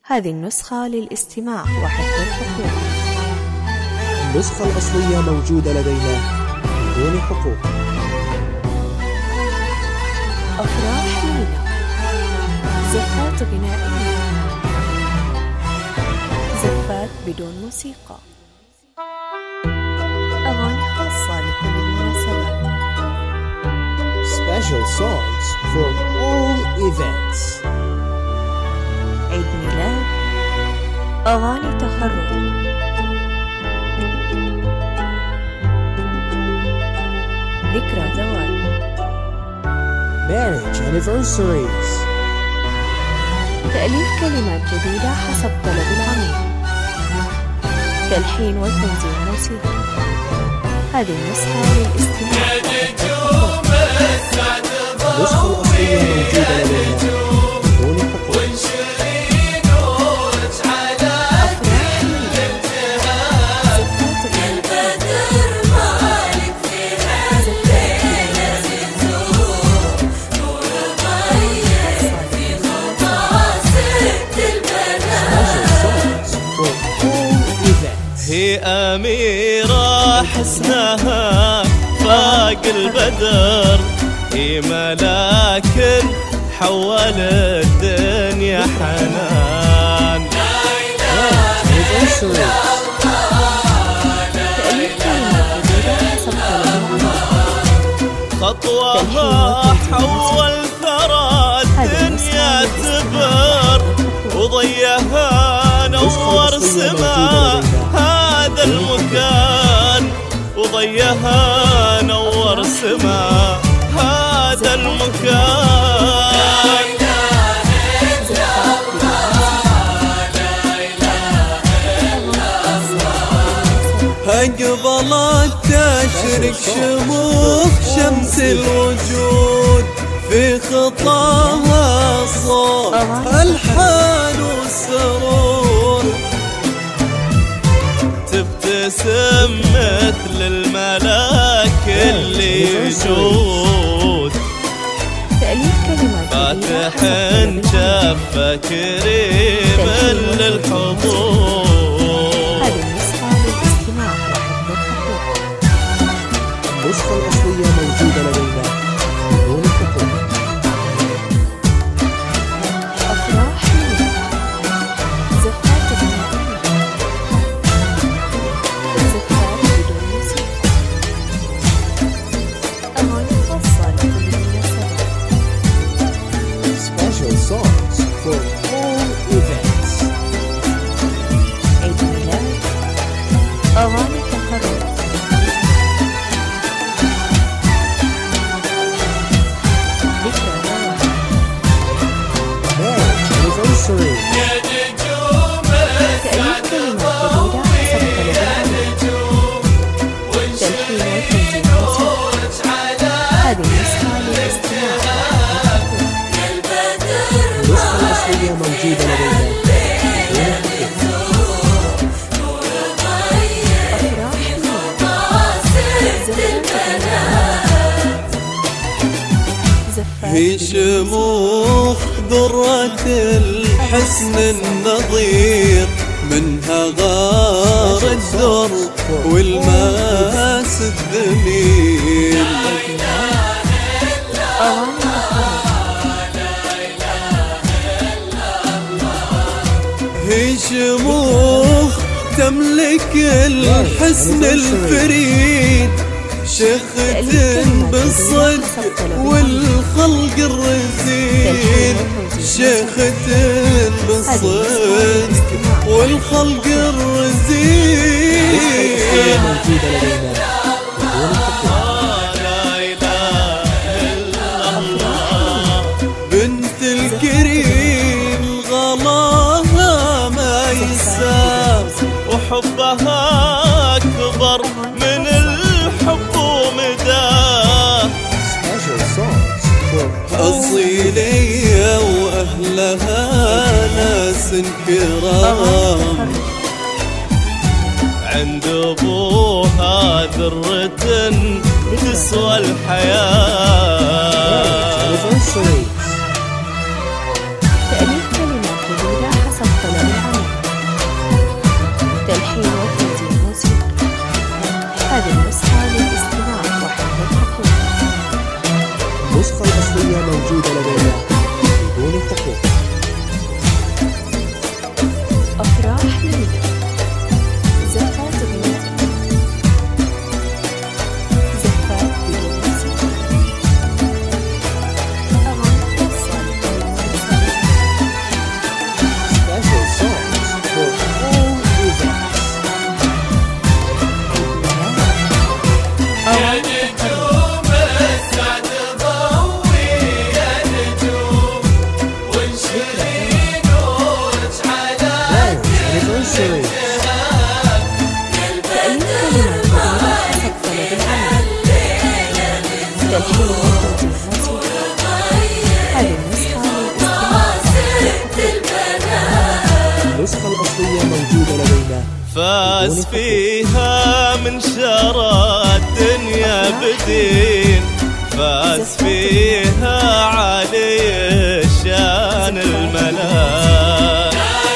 هذه النسخة للاستماع وحفظ الحقوق. النسخة الأصلية موجودة لدينا بدون حقوق. أفراح ليلى، زفات غنائية، زفات بدون موسيقى، أغاني خاصة لكل المناسبات. Special songs for all events. عيد ميلاد، أغاني تخرج، ذكرى زواج، marriage anniversaries. تأليف كلمات جديدة حسب طلب العميل، تلحين وتنزيل موسيقى. هذه النسخة للاستماع. النسخة الأصلية موجودة لدينا بدون حقوق. هي أميرة حسنها فاق البدر، هي ملاك حول الدنيا حنان. خطوها حول ثرى الدنيا تبر، وضيها نور سما هذا المكان، وضيها نور سما هذا المكان. أقبلت تشرق شموخ شمس الوجود، في خطاها صوت ألحان وسرور، تبتسم مثل الملاك اللي يجود، فاتح جفة كريم للحضور. النسخة الأصلية موجودة لدينا بدون حقوق. أفراح ليلى، زفات غنائية، زفات بدون موسيقى، أغاني خاصة لكل المناسبات. Special songs for all events. عيد ميلاد، أغاني تخرج، موجودة لدينا. في شموخ ذرة الحسن النظير، منها غار الدر والماس الذميل. هي شموخ تملك الحسن الفريد، شخت بالصدق والخلق الرزين، شخت بالصدق والخلق الرزين. بنت الكريم غلاها ما يسام، وحبها أكبر من الحب ومداه. أصيلية وأهلها ناس كرام، عند أبوها ذرة تسوى الحياة. تأليف كلمات جديدة حسب طلب النسخة الأصلية موجودة لدينا. فاز فيها من شرى الدنيا بدين، فاز فيها علي الشان الملاك.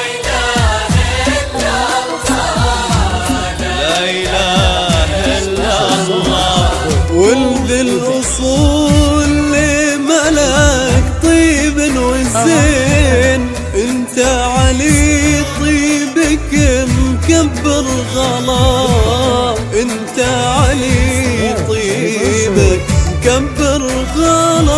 لا إله إلا الله ولد الأصول لملاك طيب والزين. انت علي طيبك مكبر غلا، انت علي طيبك مكبر غلا.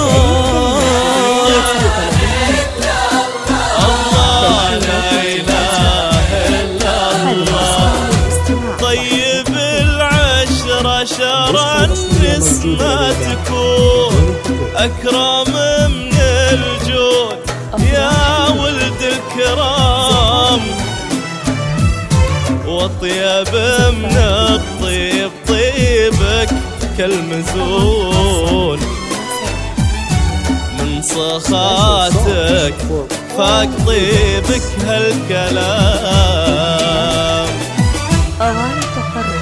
الله لا إله إلا الله. طيب العشرة شرا نسمة تكون أكرم من الجود يا ولد الكرام، والطيب من الطيب طيبك كالمزون. من صخاتك فاق طيبك هالكلام. أغاني تخرج.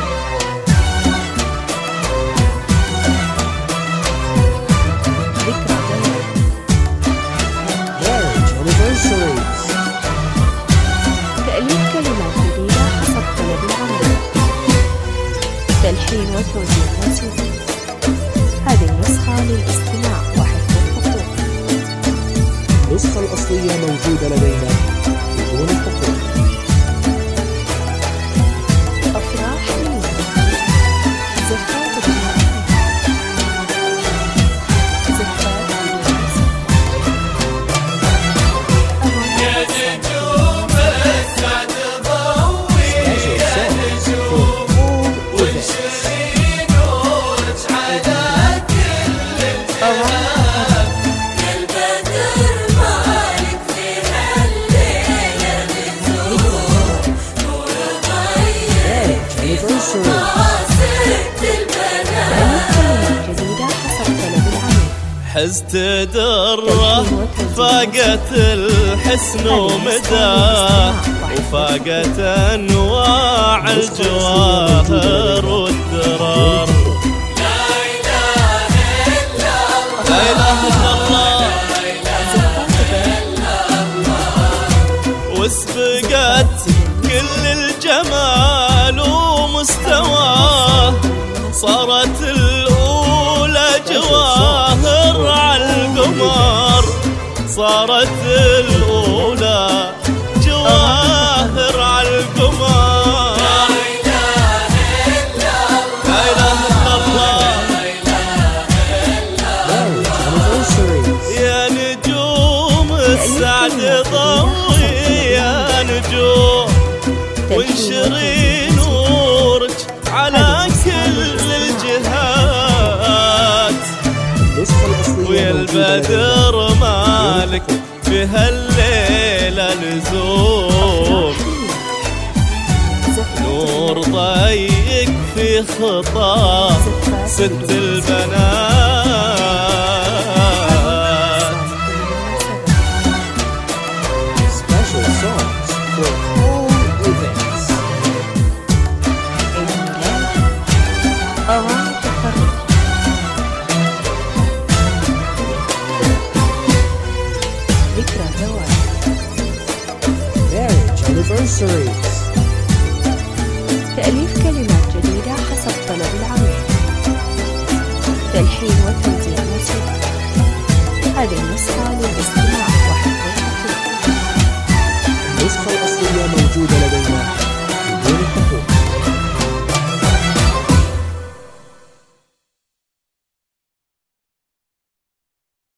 ذكرى دايما. Marriage anniversaries. تأليف كلمات جديدة حسب طلب العميل. تلحين وتوزيع موسيقي. هذه النسخة للاستماع وحفظ الحقوق. النسخة الأصلية موجودة لدينا بدون الحقوق. أفراح ليلى. زفات بدون زفات بدون موسيقى. حزت دره فاقت الحسن ومداه، وفاقت انواع الجواهر والدرار. لا اله الا الله وسبقت كل الجمال ومستواه، صارت الأولى جواهر على القمر، صارت الأولى جواهر على القمر. لا إله إلا الله يا نجوم السعد ضوي يا نجوم، وانشري نورك على كل الجهات، ويا البدر مالك في هالليلة لزوم. نور ضيق في خطى ست البنات. Special songs for all events. أغاني تخرج. ذكرى زواج. Marriage anniversaries. تأليف كلمات جديدة حسب طلب العميل. تلحين وتوزيع موسيقى. هذه النسخة للاستماع وحفظ الحقوق. النسخة الأصلية موجودة لدينا.